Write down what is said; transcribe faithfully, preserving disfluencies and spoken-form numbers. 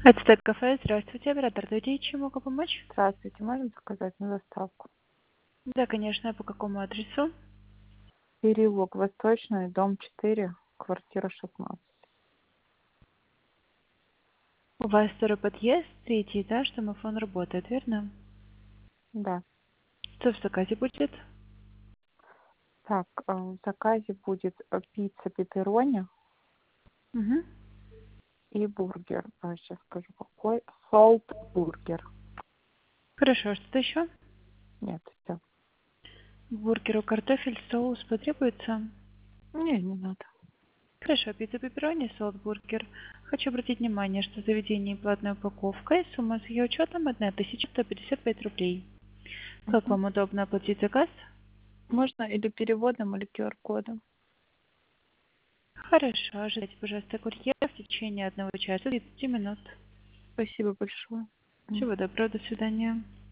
Ацтек кафе, здравствуйте, оператор Дойди, чем могу помочь? Здравствуйте, можно заказать на доставку? Да, конечно, а по какому адресу? Переулок Восточный, дом четыре, квартира шестнадцать. У вас второй подъезд, третий этаж, домофон работает, верно? Да. Что в заказе будет? Так, э, в заказе будет э, пицца пепперони Угу. и бургер. Сейчас скажу, какой. Солт бургер. Хорошо, что-то еще? Нет, все. К бургеру картофель, соус потребуется? Не, не надо. Хорошо, пицца пепперони, соус бургер. Хочу обратить внимание, что в заведении платная упаковка и сумма с ее учетом тысяча сто пятьдесят пять рублей. Как Мгм. вам удобно оплатить заказ? Можно или переводом, или ку ар кодом. Хорошо, ожидайте, пожалуйста, курьера в течение одного часа тридцати минут. Спасибо большое. М. Всего доброго, до свидания.